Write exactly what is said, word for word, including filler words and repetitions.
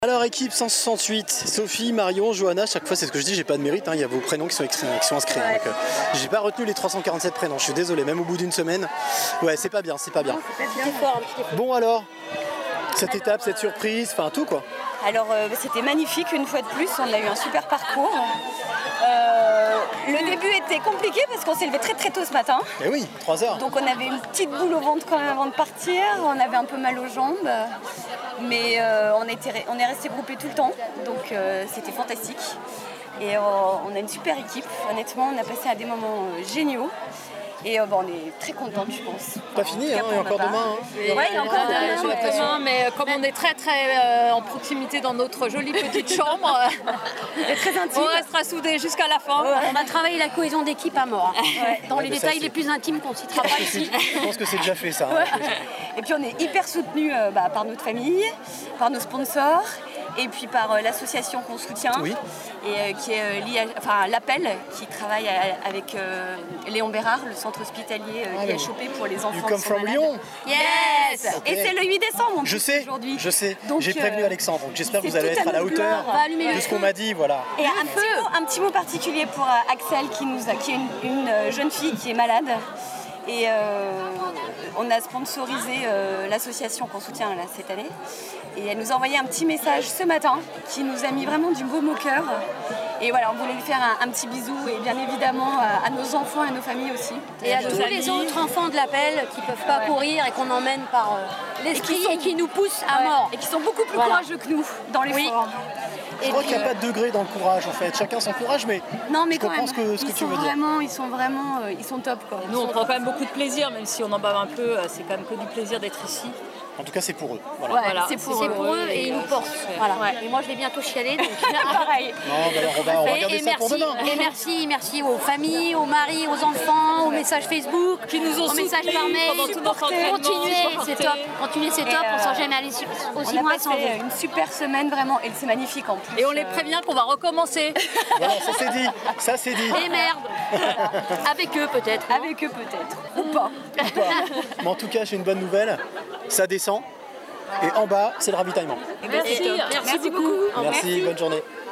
Alors équipe cent soixante-huit, Sophie, Marion, Johanna, chaque fois c'est ce que je dis, j'ai pas de mérite, il hein, y a vos prénoms qui sont, qui sont inscrits. Ouais. Donc, euh, j'ai pas retenu les trois cent quarante-sept prénoms, je suis désolé, même au bout d'une semaine. Ouais, c'est pas bien, c'est pas bien. Non, c'est pas bien. Fort, bon alors, cette alors, étape, cette surprise, enfin tout quoi. Alors euh, c'était magnifique une fois de plus, on a eu un super parcours. Euh, le début était compliqué parce qu'on s'est levé très très tôt ce matin. Eh oui, trois heures. Donc on avait une petite boule au ventre quand même avant de partir, on avait un peu mal aux jambes. Mais euh, on, était, on est resté groupés tout le temps, donc euh, c'était fantastique. Et euh, on a une super équipe, honnêtement, on a passé à des moments euh, géniaux. Et euh, bon, on est très contente, je pense. Pas fini, hein, il y a encore demain. Hein. Oui, il y a encore demain. demain mais comme on est très très euh, en proximité dans notre jolie petite chambre, et très intime. On restera soudés jusqu'à la fin. Ouais. On va travailler la cohésion d'équipe à mort. Ouais. Dans ouais, les détails ça, les plus intimes qu'on citera pas ici. Je pense que c'est déjà fait ça. Ouais. Hein, et puis on est hyper soutenus euh, bah, par notre famille, par nos sponsors. Et puis par euh, l'association qu'on soutient, oui. et euh, qui est euh, liée à, enfin l'Appel, qui travaille à, avec euh, Léon Bérard, le centre hospitalier euh, ah, I H O P pour les enfants. You come from Lyon. Yes. Okay. Et c'est le huit décembre. Je sais. Aujourd'hui. Je sais. J'ai prévenu euh, Alexandre. Donc j'espère que vous allez être à la hauteur de ce qu'on m'a dit, voilà. Et un petit, mot, un petit mot particulier pour euh, Axel, qui nous a, qui est une, une jeune fille qui est malade. Et euh, on a sponsorisé euh, l'association qu'on soutient là, cette année. Et elle nous a envoyé un petit message ce matin qui nous a mis vraiment du baume au cœur. Et voilà, on voulait lui faire un, un petit bisou et bien évidemment à, à nos enfants et à nos familles aussi. Et, et à tous amis. Les autres enfants de l'Appel qui ne peuvent pas ouais. courir et qu'on emmène par euh, l'esprit et, qui sont, et qui nous poussent à ouais. mort. Et qui sont beaucoup plus voilà. courageux que nous dans l'effort. Oui. Je crois qu'il n'y a pas de degré dans le courage en fait, chacun son courage, mais, non, mais je comprends ce que, ce que tu veux vraiment, dire. Ils sont vraiment, euh, ils sont top quoi. Nous on prend quand même beaucoup de plaisir, même si on en bave un peu, c'est quand même que du plaisir d'être ici. En tout cas, c'est pour eux. Voilà. Ouais, voilà. C'est pour, c'est pour eux et ils nous portent. Voilà. Ouais. Et moi, je vais bientôt chialer. Donc... Pareil. Non, bah alors on va, on va regarder et, et ça merci, pour demain. Et merci, merci aux familles, aux maris, aux enfants, aux messages Facebook, qui nous ont aux messages par mail. Pendant tout notre entraînement. Continuez, c'est top. Continuez, c'est top. Euh, on ne sent jamais aller aussi loin sans vous. On a passé une super semaine vraiment, et c'est magnifique en plus. Et on les prévient qu'on va recommencer. Voilà, ça c'est dit. Ça c'est dit. Et merde. Avec eux peut-être. Avec eux peut-être. Ou pas. Ou pas. Mais en tout cas, j'ai une bonne nouvelle. Ça descend. Et en bas, c'est le ravitaillement. Merci, merci, merci beaucoup. Merci, merci, bonne journée.